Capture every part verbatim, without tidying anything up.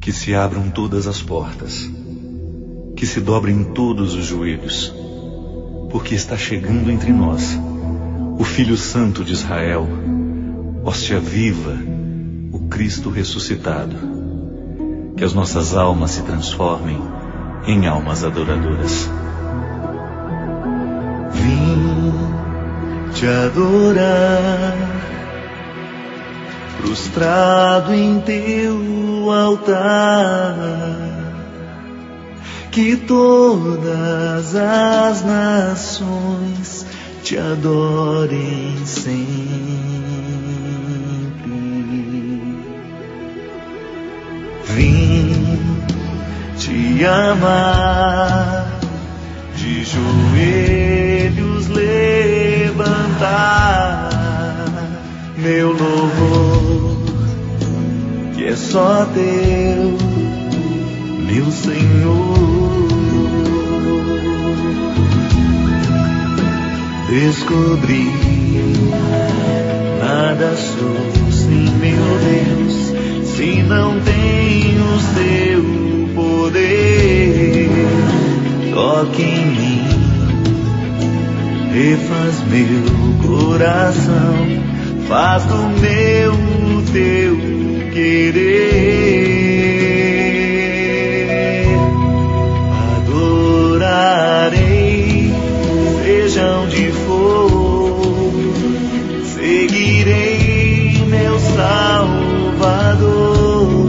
Que se abram todas as portas, que se dobrem todos os joelhos, porque está chegando entre nós o Filho Santo de Israel, hóstia viva, o Cristo ressuscitado. Que as nossas almas se transformem em almas adoradoras. Vim te adorar, prostrado em teu altar, que todas as nações te adorem sempre. Vim te amar, de joelhos levantar meu louvor, que é só teu, meu Senhor. Descobri, nada sou sem meu Deus, se não tenho o seu poder. Toque em mim, refaz meu coração, faz do meu o teu querer. Adorarei, seja onde for, seguirei meu Salvador.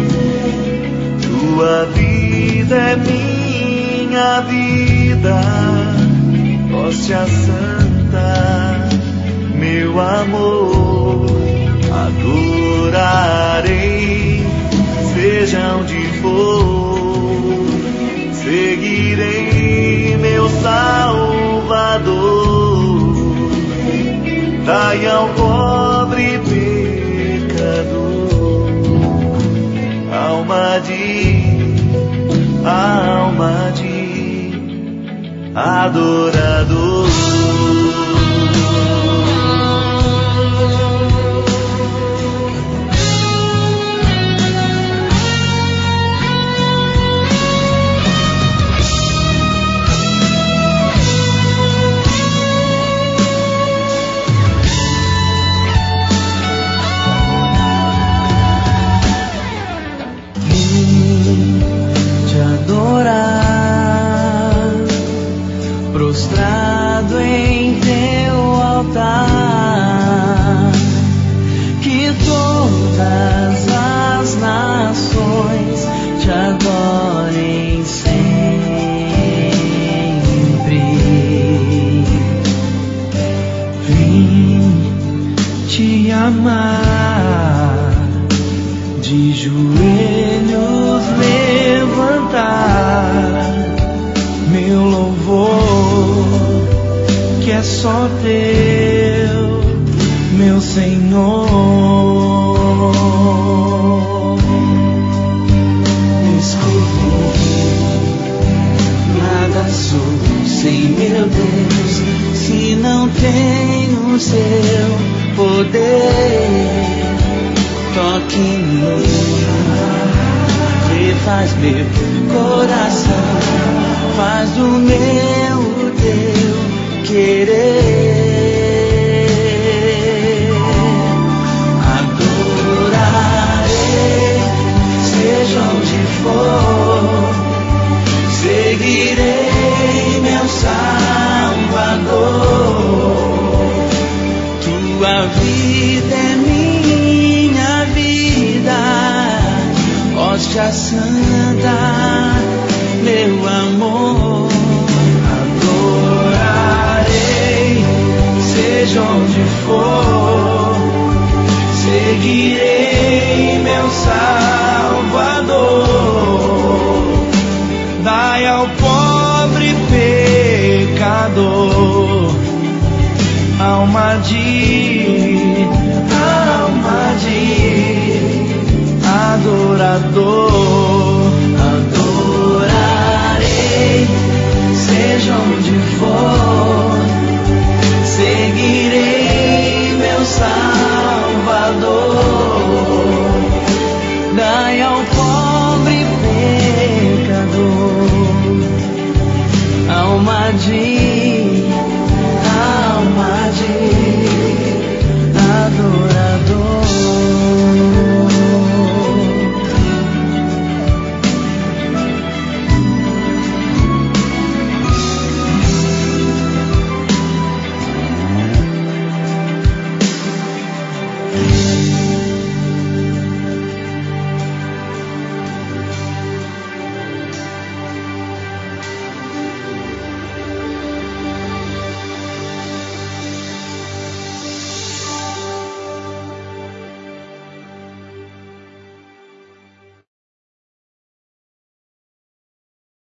Tua vida é minha vida, hóstia santa, meu amor. Adorarei, seja onde for, seguirei meu Salvador. Dai ao pobre pecador alma de, alma de adorador. Prostrado em teu altar, que todas as nações te adorem sempre. Vim te amar, de joelhos levantar meu louvor, que é só teu, meu Senhor. Descobri, nada sou sem meu Deus, se não tenho o seu poder. Toque em mim, refaz meu coração, faz do meu o teu querer. Adorarei, seja onde for, seguirei meu Salvador. Tua vida é minha vida, hóstia santa, meu amor. Adorarei, seja onde for, seguirei meu Salvador. Dai ao pobre pecador alma de, alma de adorador.